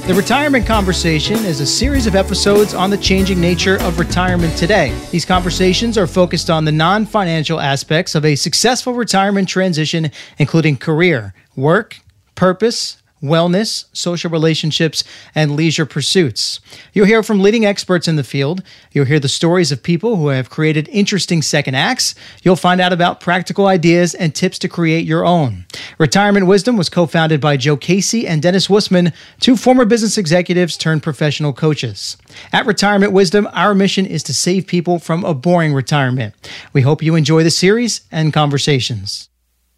The Retirement Conversation is a series of episodes on the changing nature of retirement today. These conversations are focused on the non-financial aspects of a successful retirement transition, including career, work, purpose, wellness, social relationships, and leisure pursuits. You'll hear from leading experts in the field. You'll hear the stories of people who have created interesting second acts. You'll find out about practical ideas and tips to create your own. Retirement Wisdom was co-founded by Joe Casey and Dennis Wussman, two former business executives turned professional coaches. At Retirement Wisdom, our mission is to save people from a boring retirement. We hope you enjoy the series and conversations.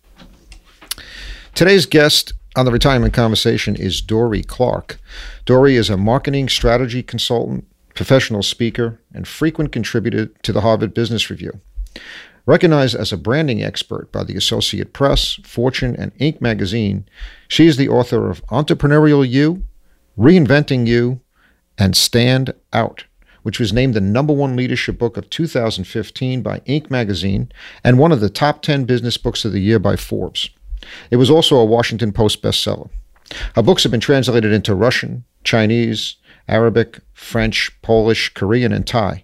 Today's guest on the Retirement Conversation is Dorie Clark. Dorie is a marketing strategy consultant, professional speaker, and frequent contributor to the Harvard Business Review. Recognized as a branding expert by the Associated Press, Fortune, and Inc. magazine, she is the author of Entrepreneurial You, Reinventing You, and Stand Out, which was named the #1 leadership book of 2015 by Inc. magazine and one of the top 10 business books of the year by Forbes. It was also a Washington Post bestseller. Her books have been translated into Russian, Chinese, Arabic, French, Polish, Korean, and Thai.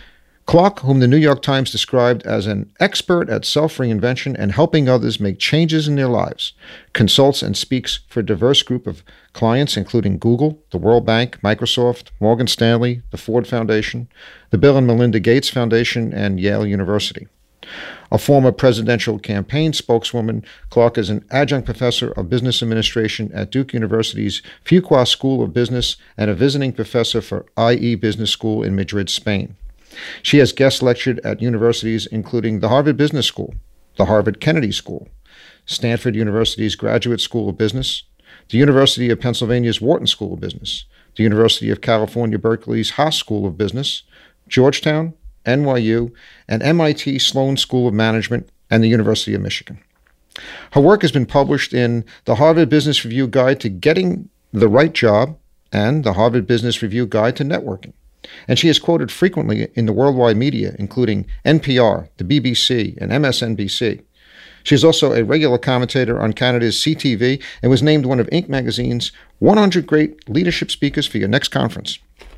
Clark, whom the New York Times described as an expert at self-reinvention and helping others make changes in their lives, consults and speaks for a diverse group of clients, including Google, the World Bank, Microsoft, Morgan Stanley, the Ford Foundation, the Bill and Melinda Gates Foundation, and Yale University. A former presidential campaign spokeswoman, Clark is an adjunct professor of business administration at Duke University's Fuqua School of Business and a visiting professor for IE Business School in Madrid, Spain. She has guest lectured at universities including the Harvard Business School, the Harvard Kennedy School, Stanford University's Graduate School of Business, the University of Pennsylvania's Wharton School of Business, the University of California, Berkeley's Haas School of Business, Georgetown, NYU, and MIT Sloan School of Management, and the University of Michigan. Her work has been published in the Harvard Business Review Guide to Getting the Right Job and the Harvard Business Review Guide to Networking. And she is quoted frequently in the worldwide media, including NPR, the BBC, and MSNBC. She is also a regular commentator on Canada's CTV and was named one of Inc. magazine's 100 Great Leadership Speakers for your next conference.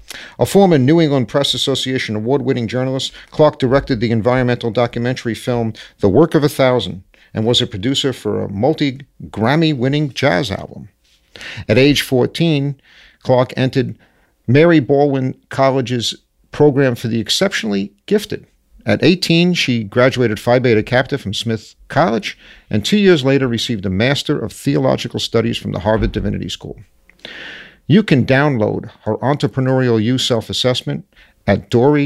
A former New England Press Association award-winning journalist, Clark directed the environmental documentary film The Work of 1,000 and was a producer for a multi-Grammy-winning jazz album. At age 14, Clark entered Mary Baldwin College's program for the exceptionally gifted. At 18, she graduated Phi Beta Kappa from Smith College and 2 years later received a Master of Theological Studies from the Harvard Divinity School. You can download her Entrepreneurial You self-assessment at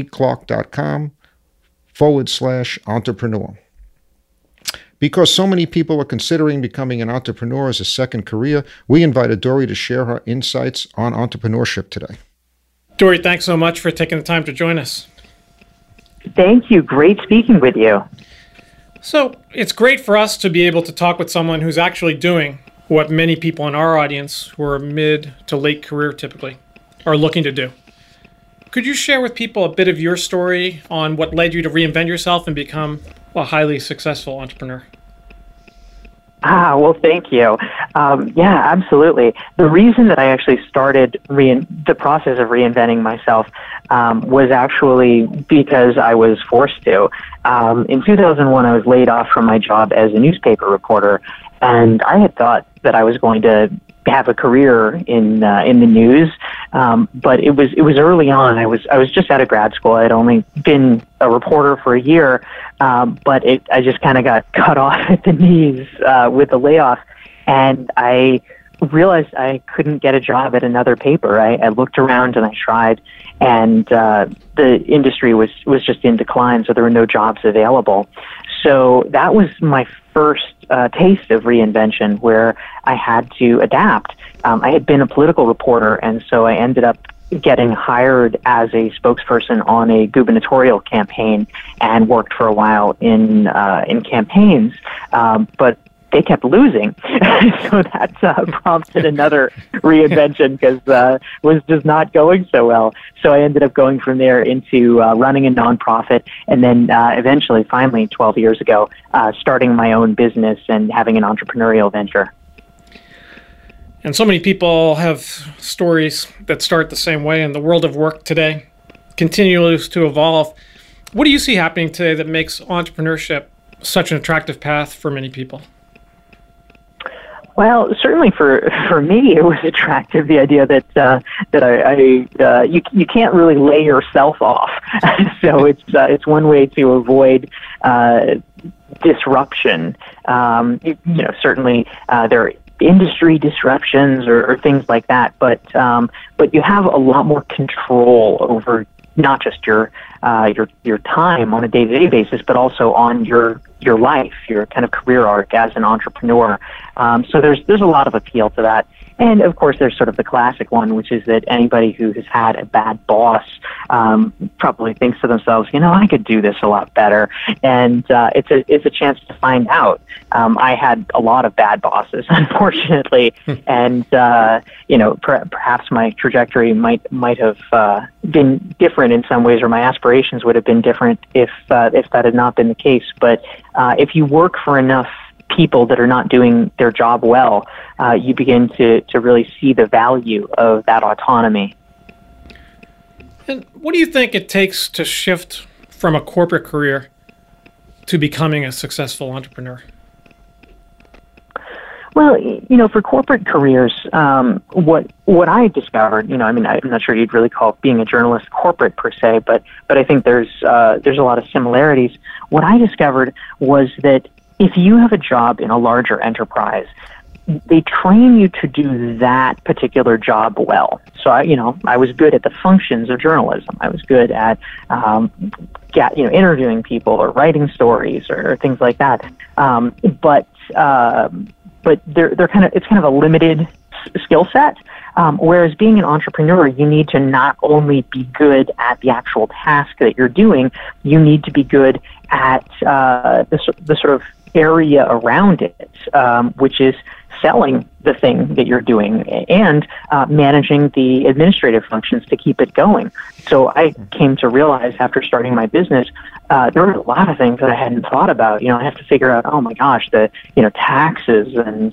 DorieClark.com/entrepreneur. Because so many people are considering becoming an entrepreneur as a second career, we invited Dorie to share her insights on entrepreneurship today. Dorie, thanks so much for taking the time to join us. Thank you. Great speaking with you. So it's great for us to be able to talk with someone who's actually doing what many people in our audience who are mid to late career typically are looking to do. Could you share with people a bit of your story on what led you to reinvent yourself and become a highly successful entrepreneur? Well, thank you. Yeah, absolutely. The reason that I actually started the process of reinventing myself was actually because I was forced to. In 2001, I was laid off from my job as a newspaper reporter, and I had thought that I was going to have a career in the news, but it was early on. I was just out of grad school. I had only been a reporter for a year, but I just kind of got cut off at the knees with the layoff, and I realized I couldn't get a job at another paper. I looked around and I tried, and the industry was just in decline, so there were no jobs available. So that was my first taste of reinvention, where I had to adapt. I had been a political reporter, and so I ended up getting hired as a spokesperson on a gubernatorial campaign and worked for a while in campaigns. But they kept losing. So that prompted another reinvention because was just not going so well. So I ended up going from there into running a nonprofit, and then eventually, finally, 12 years ago, starting my own business and having an entrepreneurial venture. And so many people have stories that start the same way, and the world of work today continues to evolve. What do you see happening today that makes entrepreneurship such an attractive path for many people? Well, certainly for me, it was attractive, the idea that you can't really lay yourself off. So it's one way to avoid disruption. Certainly there are industry disruptions or things like that, but you have a lot more control over not just your time on a day-to-day basis, but also on your life, your kind of career arc as an entrepreneur. So there's a lot of appeal to that. And of course, there's sort of the classic one, which is that anybody who has had a bad boss probably thinks to themselves, I could do this a lot better. And it's a chance to find out. I had a lot of bad bosses, unfortunately, and perhaps my trajectory might have been different in some ways, or my aspirations would have been different if that had not been the case. But if you work for enough people that are not doing their job well, you begin to really see the value of that autonomy. And what do you think it takes to shift from a corporate career to becoming a successful entrepreneur? Well, for corporate careers, what I discovered, I'm not sure you'd really call being a journalist corporate per se, but I think there's a lot of similarities. What I discovered was that if you have a job in a larger enterprise, they train you to do that particular job well. So I was good at the functions of journalism. I was good at interviewing people or writing stories or things like that. But it's kind of a limited skill set. Whereas being an entrepreneur, you need to not only be good at the actual task that you're doing, you need to be good at the sort of area around it, which is selling the thing that you're doing and managing the administrative functions to keep it going. So I came to realize after starting my business, there were a lot of things that I hadn't thought about. I have to figure out, oh my gosh, the taxes and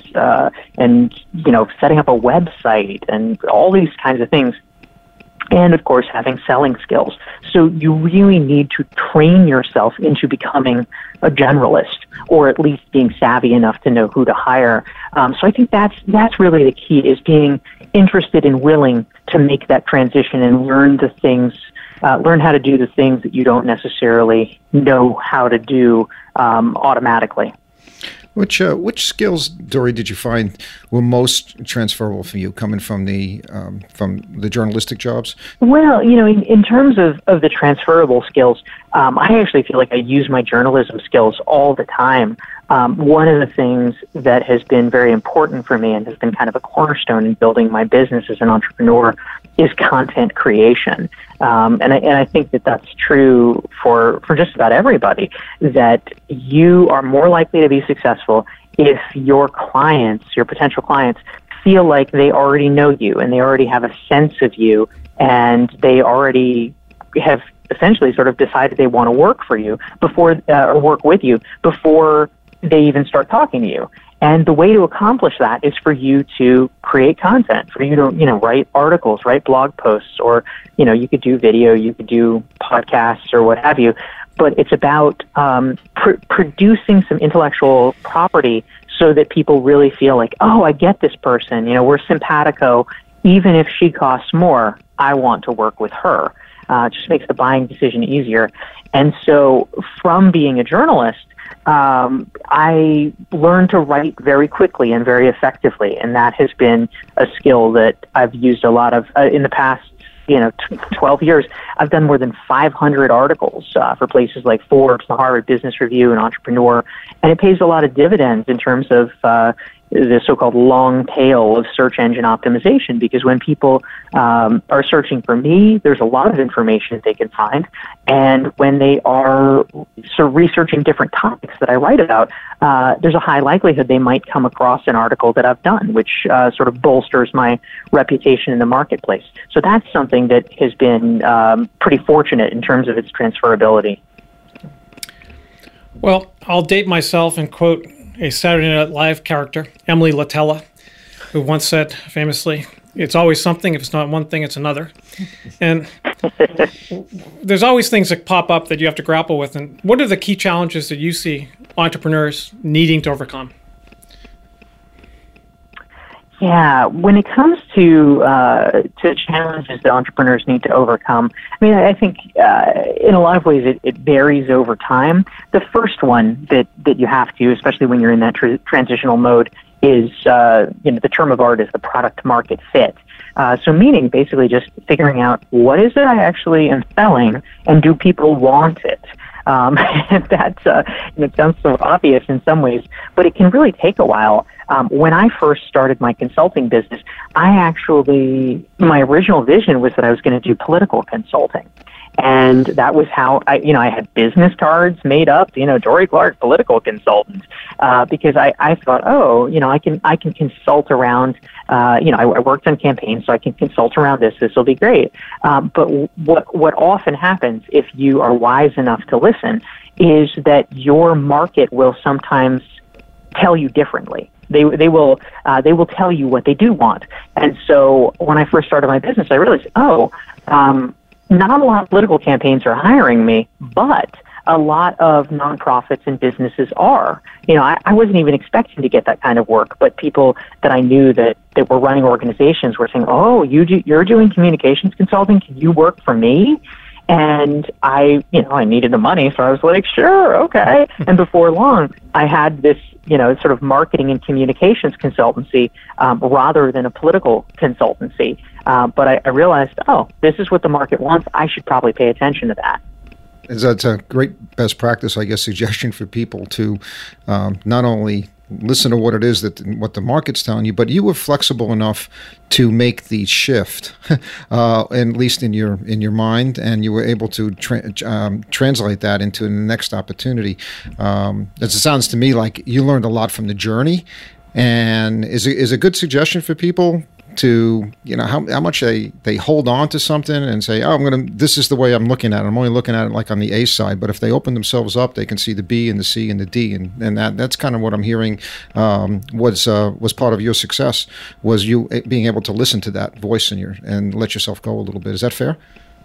setting up a website and all these kinds of things. And of course, having selling skills. So you really need to train yourself into becoming a generalist, or at least being savvy enough to know who to hire. So I think that's really the key, is being interested and willing to make that transition and learn how to do the things that you don't necessarily know how to do automatically. Which skills, Dory, did you find were most transferable for you, coming from the journalistic jobs? Well, in terms of the transferable skills, I actually feel like I use my journalism skills all the time. One of the things that has been very important for me and has been kind of a cornerstone in building my business as an entrepreneur is content creation. And I think that that's true for just about everybody, that you are more likely to be successful if your potential clients, feel like they already know you and they already have a sense of you, and they already have essentially sort of decided they want to work for you or work with you before they even start talking to you. And the way to accomplish that is for you to create content, for you to, write articles, write blog posts, or, you could do video, you could do podcasts or what have you. But it's about producing some intellectual property so that people really feel like, oh, I get this person, we're simpatico. Even if she costs more, I want to work with her. It just makes the buying decision easier. And so from being a journalist, I learned to write very quickly and very effectively, and that has been a skill that I've used a lot of in the past 12 years. I've done more than 500 articles for places like Forbes, the Harvard Business Review, and Entrepreneur, and it pays a lot of dividends in terms of the so-called long tail of search engine optimization, because when people are searching for me, there's a lot of information that they can find. And when they are sort of researching different topics that I write about, there's a high likelihood they might come across an article that I've done, which sort of bolsters my reputation in the marketplace. So that's something that has been pretty fortunate in terms of its transferability. Well, I'll date myself and quote a Saturday Night Live character, Emily Latella. who once said famously, "It's always something. If it's not one thing, it's another." And there's always things that pop up that you have to grapple with. And what are the key challenges that you see entrepreneurs needing to overcome? Yeah, when it comes to challenges that entrepreneurs need to overcome, I mean, I think in a lot of ways it varies over time. The first one that you have to, especially when you're in that transitional mode, is the term of art is the product market fit. So meaning basically just figuring out what is it I actually am selling, and do people want it? And that's it sounds so obvious in some ways, but it can really take a while. When I first started my consulting business, my original vision was that I was going to do political consulting. And that was how I had business cards made up, Dorie Clark, political consultant, because I thought, I can consult around, I worked on campaigns, so I can consult around this. This will be great. But what often happens if you are wise enough to listen is that your market will sometimes tell you differently. They will tell you what they do want. And so when I first started my business, I realized, not a lot of political campaigns are hiring me, but a lot of nonprofits and businesses are. I wasn't even expecting to get that kind of work, but people that I knew that were running organizations were saying, "Oh, you're doing communications consulting? Can you work for me?" And I needed the money, so I was like, sure, okay. And before long, I had this, sort of marketing and communications consultancy rather than a political consultancy. But I realized, this is what the market wants. I should probably pay attention to that. That's a great best practice, I guess, suggestion for people to not only listen to what it is what the market's telling you, but you were flexible enough to make the shift, at least in your mind, and you were able to translate that into the next opportunity. It sounds to me like you learned a lot from the journey, and is a good suggestion for people to how much they hold on to something and say, this is the way I'm looking at it. I'm only looking at it like on the A side, but if they open themselves up, they can see the B and the C and the D, and that's kind of what I'm hearing was part of your success, was you being able to listen to that voice and let yourself go a little bit. Is that fair?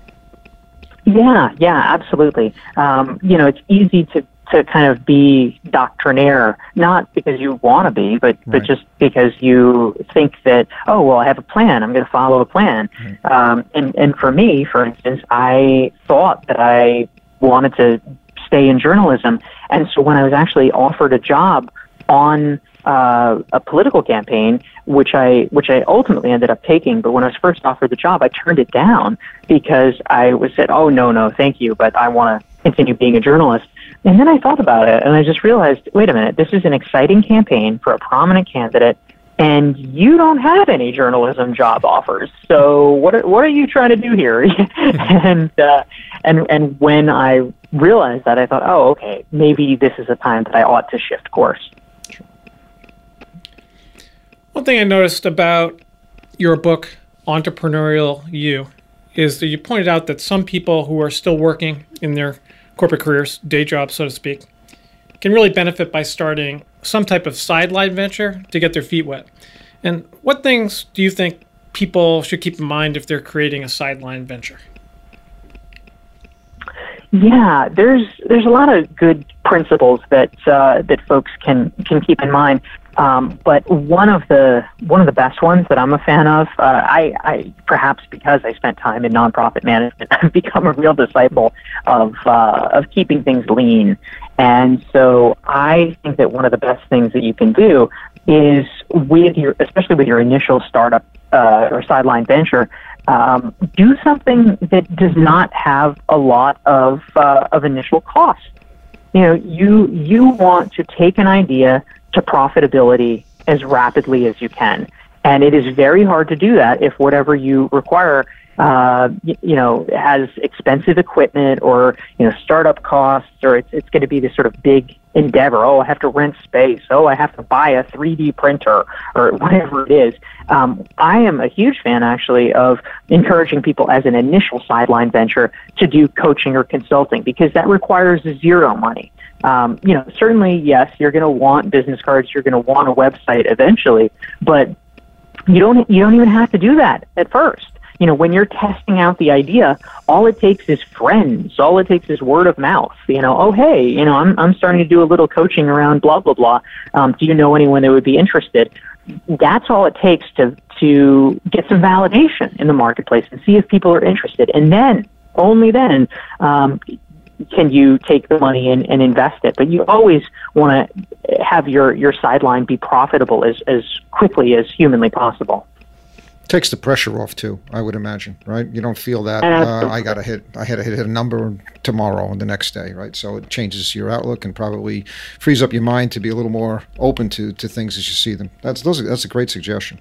Yeah, absolutely. It's easy to kind of be doctrinaire, not because you want to be, but just because you think that, I have a plan, I'm going to follow a plan. Right. And for me, for instance, I thought that I wanted to stay in journalism. And so when I was actually offered a job on a political campaign, which I ultimately ended up taking, but when I was first offered the job, I turned it down because I was said, no, thank you, but I want to continue being a journalist. And then I thought about it, and I just realized, wait a minute, this is an exciting campaign for a prominent candidate, and you don't have any journalism job offers. So what are you trying to do here? and when I realized that, I thought, okay, maybe this is a time that I ought to shift course. One thing I noticed about your book, Entrepreneurial You, is that you pointed out that some people who are still working in their corporate careers, day jobs, so to speak, can really benefit by starting some type of sideline venture to get their feet wet. And what things do you think people should keep in mind if they're creating a sideline venture? Yeah, there's a lot of good principles that folks can keep in mind. But one of the best ones that I'm a fan of, I perhaps because I spent time in nonprofit management, I've become a real disciple of keeping things lean. And so I think that one of the best things that you can do is especially with your initial startup or sideline venture, do something that does not have a lot of initial cost. You want to take an idea to profitability as rapidly as you can. And it is very hard to do that if whatever you require, has expensive equipment or, startup costs, or it's going to be this sort of big endeavor. I have to rent space. I have to buy a 3D printer or whatever it is. I am a huge fan, actually, of encouraging people as an initial sideline venture to do coaching or consulting, because that requires zero money. Certainly, yes, you're going to want business cards, you're going to want a website eventually, but you don't even have to do that at first. When you're testing out the idea, all it takes is friends. All it takes is word of mouth. Oh, hey, I'm starting to do a little coaching around blah, blah, blah. Do you know anyone that would be interested? That's all it takes to get some validation in the marketplace and see if people are interested. And then, only then, can you take the money and invest it. But you always want to have your sideline be profitable as quickly as humanly possible. Takes the pressure off too, I would imagine, right? You don't feel that I had to hit a number tomorrow and the next day, right? So it changes your outlook and probably frees up your mind to be a little more open to things as you see them. That's a great suggestion.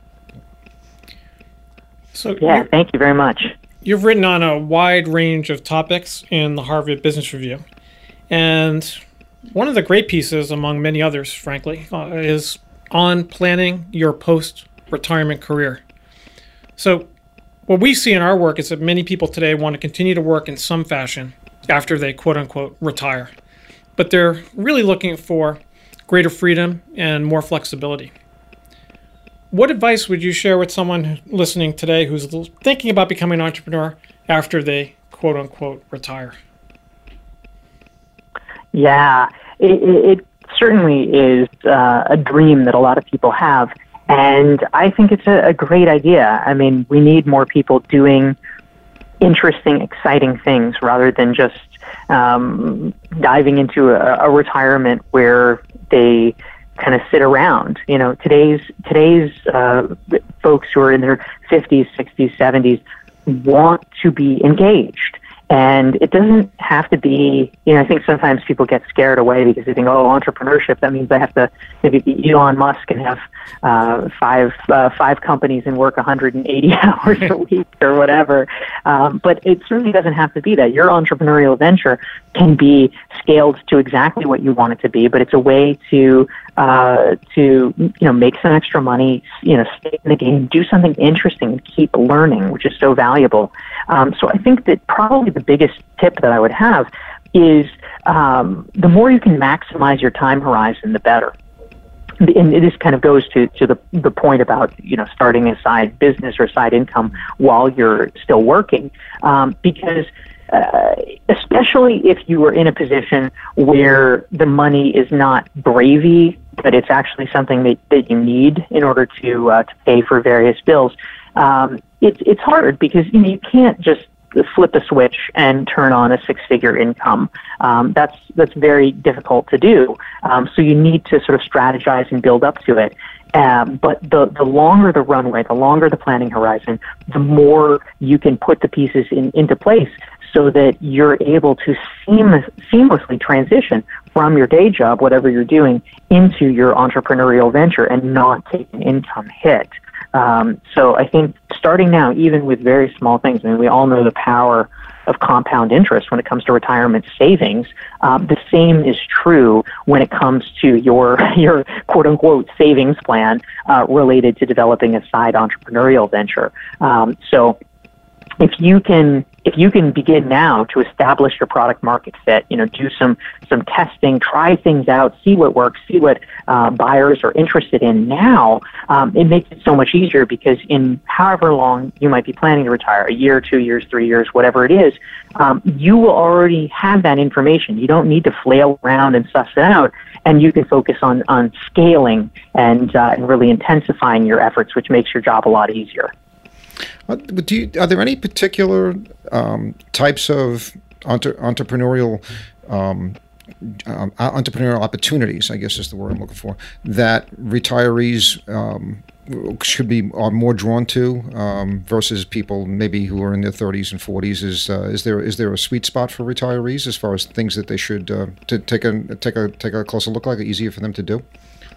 So yeah, thank you very much. You've written on a wide range of topics in the Harvard Business Review, and one of the great pieces, among many others, frankly, is on planning your post-retirement career. So what we see in our work is that many people today want to continue to work in some fashion after they quote-unquote retire. But they're really looking for greater freedom and more flexibility. What advice would you share with someone listening today who's thinking about becoming an entrepreneur after they quote-unquote retire? Yeah, it certainly is a dream that a lot of people have. And I think it's a great idea. I mean, we need more people doing interesting, exciting things rather than just diving into a retirement where they kind of sit around. Today's folks who are in their 50s, 60s, 70s want to be engaged. And it doesn't have to be, I think sometimes people get scared away because they think, entrepreneurship, that means I have to maybe be Elon Musk and have five companies and work 180 hours a week or whatever. But it certainly doesn't have to be that. Your entrepreneurial venture can be scaled to exactly what you want it to be, but it's a way to make some extra money, stay in the game, do something interesting, and keep learning, which is so valuable. So I think that probably the biggest tip that I would have is the more you can maximize your time horizon, the better. And this kind of goes to the point about starting a side business or side income while you're still working, because especially if you are in a position where the money is not gravy, but it's actually something that you need in order to pay for various bills. It's hard because you can't just flip a switch and turn on a six-figure income. That's very difficult to do. So you need to sort of strategize and build up to it. But the longer the runway, the longer the planning horizon, the more you can put the pieces into place so that you're able to seamlessly transition from your day job, whatever you're doing, into your entrepreneurial venture and not take an income hit. So I think starting now, even with very small things, we all know the power of compound interest when it comes to retirement savings. The same is true when it comes to your quote-unquote savings plan related to developing a side entrepreneurial venture. So if you can begin now to establish your product market fit, do some testing, try things out, see what works, see what buyers are interested in now, it makes it so much easier because in however long you might be planning to retire, a year, 2 years, 3 years, whatever it is, you will already have that information. You don't need to flail around and suss it out, and you can focus on scaling and really intensifying your efforts, which makes your job a lot easier. Are there any particular types of entrepreneurial opportunities, I guess is the word I'm looking for, that retirees are more drawn to versus people maybe who are in their 30s and 40s? Is there a sweet spot for retirees as far as things that they should to take a closer look like, easier for them to do?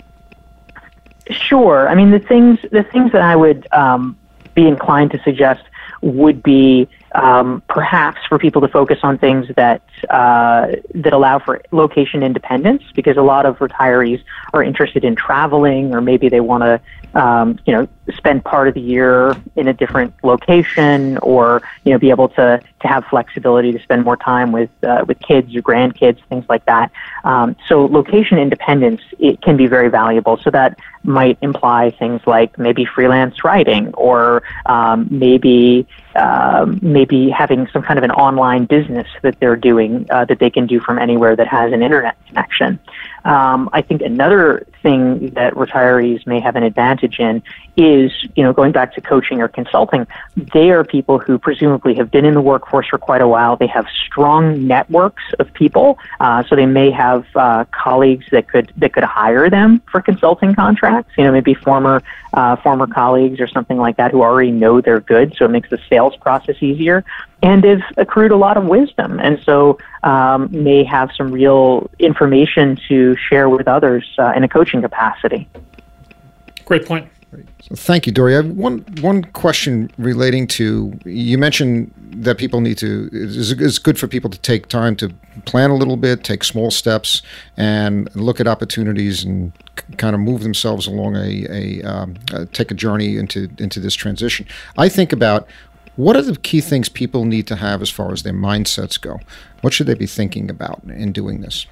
Sure. The things that I would be inclined to suggest would be perhaps for people to focus on things that allow for location independence, because a lot of retirees are interested in traveling, or maybe they want to spend part of the year in a different location, or be able to have flexibility to spend more time with kids or grandkids, things like that. So location independence, it can be very valuable. So that might imply things like maybe freelance writing, or maybe having some kind of an online business that they're doing that they can do from anywhere that has an internet connection. I think another thing that retirees may have an advantage in is, going back to coaching or consulting, they are people who presumably have been in the workforce for quite a while. They have strong networks of people, so they may have colleagues that could hire them for consulting contracts. Maybe former colleagues or something like that who already know they're good, so it makes the sales process easier. And they've accrued a lot of wisdom, and so may have some real information to share with others in a coaching capacity. Great point. So thank you, Dory. I have one question relating to, you mentioned that people need to, it's good for people to take time to plan a little bit, take small steps, and look at opportunities and kind of move themselves along take a journey into this transition. I think about, what are the key things people need to have as far as their mindsets go? What should they be thinking about in doing this?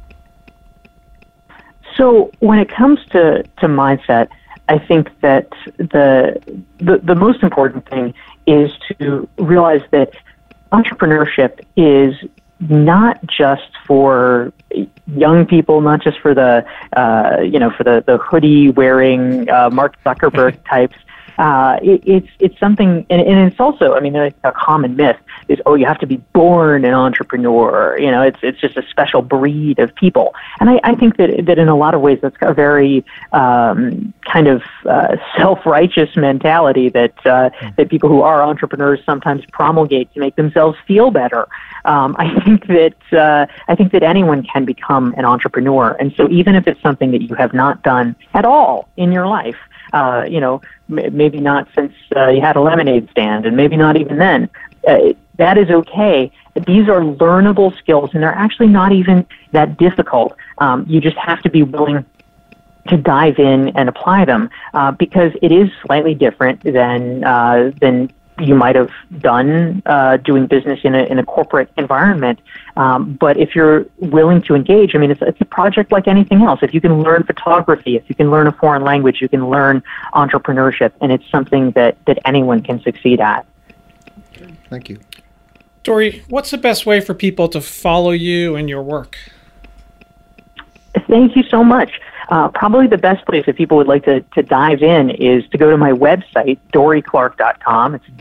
So when it comes to mindset, I think that the most important thing is to realize that entrepreneurship is not just for young people, not just for the the hoodie wearing Mark Zuckerberg types. It's something, and it's also, a common myth is, you have to be born an entrepreneur. It's just a special breed of people. And I think that in a lot of ways that's a very kind of self-righteous mentality that people who are entrepreneurs sometimes promulgate to make themselves feel better. I think that anyone can become an entrepreneur, and so even if it's something that you have not done at all in your life, maybe not since you had a lemonade stand, and maybe not even then, that is okay. These are learnable skills, and they're actually not even that difficult. You just have to be willing to dive in and apply them, because it is slightly different than you might have done doing business in a corporate environment. But if you're willing to engage, it's a project like anything else. If you can learn photography, if you can learn a foreign language, you can learn entrepreneurship, and it's something that anyone can succeed at. Thank you. Dory, what's the best way for people to follow you and your work? Thank you so much. Probably the best place if people would like to dive in is to go to my website, DoryClark.com. It's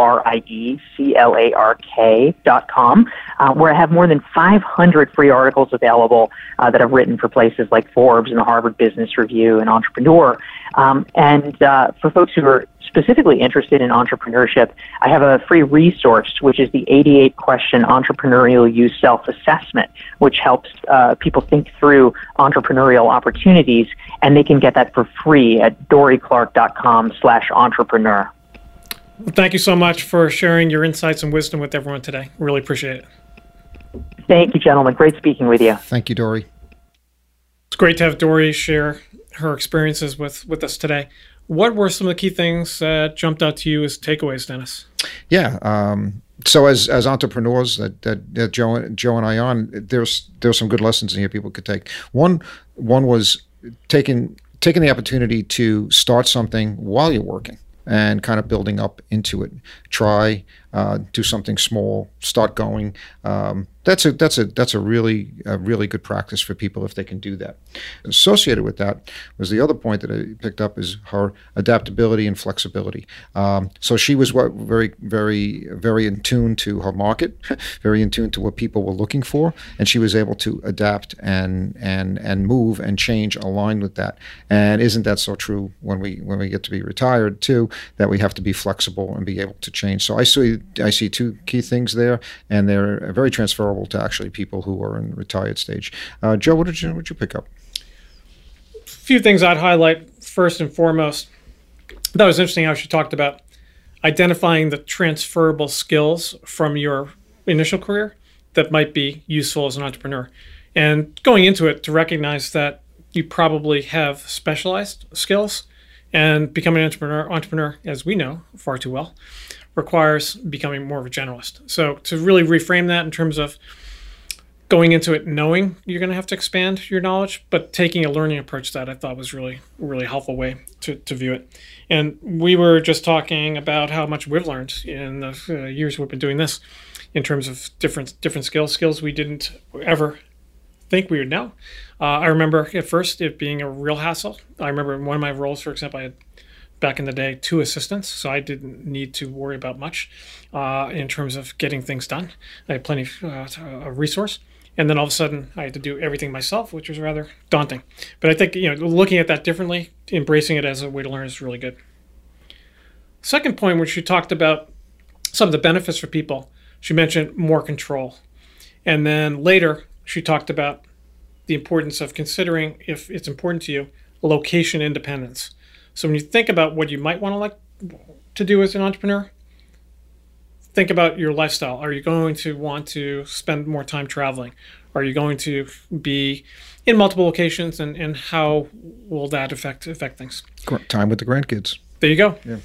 DoryClark.com, where I have more than 500 free articles available that I've written for places like Forbes and the Harvard Business Review and Entrepreneur. And for folks who are specifically interested in entrepreneurship, I have a free resource, which is the 88-question entrepreneurial use self-assessment, which helps people think through entrepreneurial opportunities, and they can get that for free at DoryClark.com/entrepreneur. Well, thank you so much for sharing your insights and wisdom with everyone today. Really appreciate it. Thank you, gentlemen. Great speaking with you. Thank you, Dory. It's great to have Dory share her experiences with us today. What were some of the key things that jumped out to you as takeaways, Dennis? Yeah. So as entrepreneurs that Joe and I on, there's some good lessons in here people could take. One was taking the opportunity to start something while you're working and kind of building up into it. Try, do something small, start going. That's a really good practice for people if they can do that. Associated with that was the other point that I picked up is her adaptability and flexibility. So she was very, very, very in tune to her market, very in tune to what people were looking for, and she was able to adapt and move and change aligned with that. And isn't that so true when we get to be retired too? That we have to be flexible and be able to change. So I see two key things there, and they're very transferable to actually people who are in retired stage. Joe, what did you pick up? A few things I'd highlight. First and foremost, that was interesting how she talked about identifying the transferable skills from your initial career that might be useful as an entrepreneur, and going into it to recognize that you probably have specialized skills, and becoming an entrepreneur, as we know far too well, requires becoming more of a generalist. So to really reframe that in terms of going into it knowing you're going to have to expand your knowledge, but taking a learning approach, that I thought was really, really helpful way to view it. And we were just talking about how much we've learned in the years we've been doing this in terms of different skills we didn't ever think we would know. I remember at first it being a real hassle. I remember in one of my roles, for example, I had back in the day 2 assistants, so I didn't need to worry about much in terms of getting things done. I had plenty of resource. And then all of a sudden, I had to do everything myself, which was rather daunting. But I think looking at that differently, embracing it as a way to learn is really good. Second point, which she talked about some of the benefits for people, she mentioned more control. And then later, she talked about the importance of considering, if it's important to you, location independence. So when you think about what you might want to do as an entrepreneur, think about your lifestyle. Are you going to want to spend more time traveling? Are you going to be in multiple locations, and how will that affect things? Time with the grandkids. There you go. Yeah.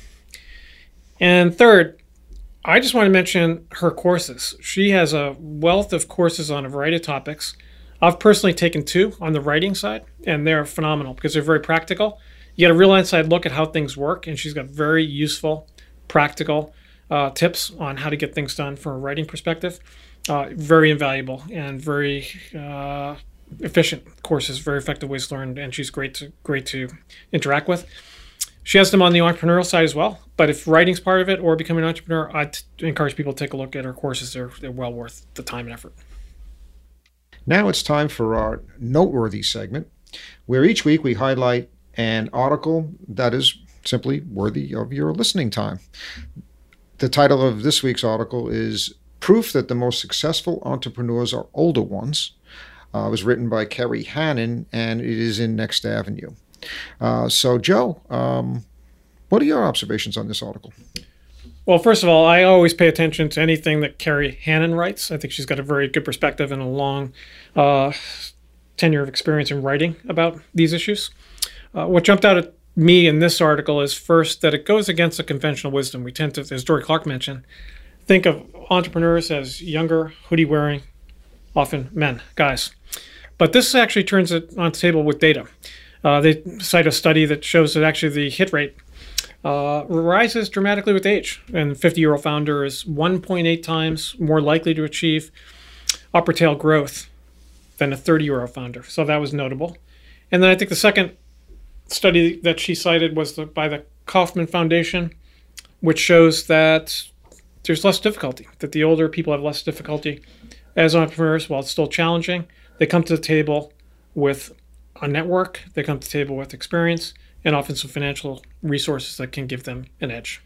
And third, I just want to mention her courses. She has a wealth of courses on a variety of topics. I've personally taken 2 on the writing side, and they're phenomenal because they're very practical. You get a real inside look at how things work, and she's got very useful, practical tips on how to get things done from a writing perspective. Very invaluable and very efficient courses, very effective ways to learn, and she's great to interact with. She has them on the entrepreneurial side as well, but if writing's part of it or becoming an entrepreneur, I'd encourage people to take a look at her courses. They're well worth the time and effort. Now it's time for our Noteworthy segment, where each week we highlight an article that is simply worthy of your listening time. The title of this week's article is Proof That the Most Successful Entrepreneurs Are Older Ones. It was written by Kerry Hannon, and it is in Next Avenue. So, Joe, what are your observations on this article? Well, first of all, I always pay attention to anything that Kerry Hannon writes. I think she's got a very good perspective and a long tenure of experience in writing about these issues. What jumped out at me in this article is first that it goes against the conventional wisdom. We tend to, as Dorie Clark mentioned, think of entrepreneurs as younger, hoodie-wearing, often men, guys. But this actually turns it on the table with data. They cite a study that shows that actually the hit rate rises dramatically with age. And the 50-year-old founder is 1.8 times more likely to achieve upper tail growth than a 30-year-old founder. So that was notable. And then I think the second study that she cited was by the Kauffman Foundation, which shows that there's less difficulty, that the older people have less difficulty as entrepreneurs. While it's still challenging, they come to the table with a network, they come to the table with experience, and often some financial resources that can give them an edge.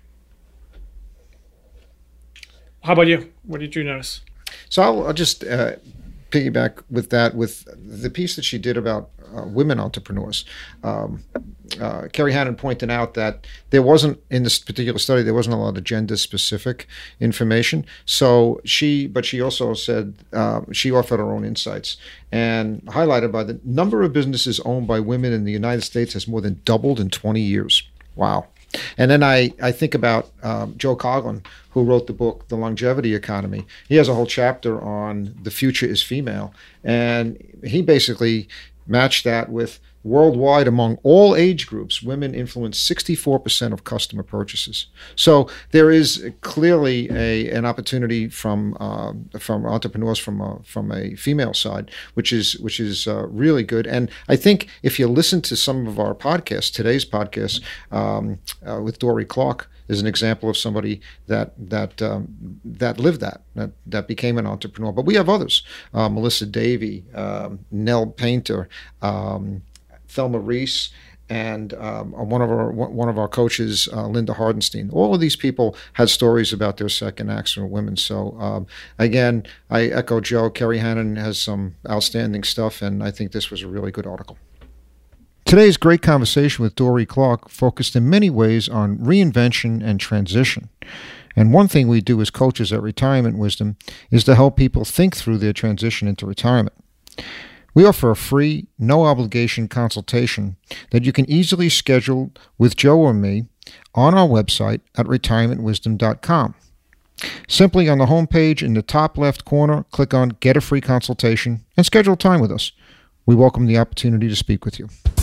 How about you? What did you notice? So I'll just piggyback with that, with the piece that she did about women entrepreneurs. Kerry Hannon pointed out that there wasn't, in this particular study, there wasn't a lot of gender-specific information. So she also said she offered her own insights and highlighted by the number of businesses owned by women in the United States has more than doubled in 20 years. Wow. And then I think about Joe Coughlin, who wrote the book, The Longevity Economy. He has a whole chapter on the future is female. And he basically matched that with worldwide among all age groups, women influence 64% of customer purchases. So there is clearly an opportunity from entrepreneurs from a female side, which is really good. And I think if you listen to some of our podcasts, today's podcast with Dorie Clark is an example of somebody that lived that became an entrepreneur. But we have others: Melissa Davey, Nell Painter, Thelma Reese, and one of our coaches, Linda Hardenstein. All of these people had stories about their second acts for women. So again, I echo Joe. Kerry Hannon has some outstanding stuff, and I think this was a really good article. Today's great conversation with Dorie Clark focused in many ways on reinvention and transition. And one thing we do as coaches at Retirement Wisdom is to help people think through their transition into retirement. We offer a free, no-obligation consultation that you can easily schedule with Joe or me on our website at retirementwisdom.com. Simply on the homepage in the top left corner, click on Get a Free Consultation and schedule time with us. We welcome the opportunity to speak with you.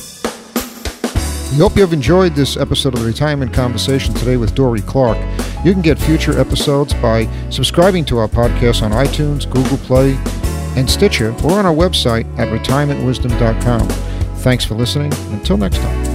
We hope you have enjoyed this episode of the Retirement Conversation today with Dorie Clark. You can get future episodes by subscribing to our podcast on iTunes, Google Play, and Stitcher, or on our website at retirementwisdom.com. Thanks for listening. Until next time.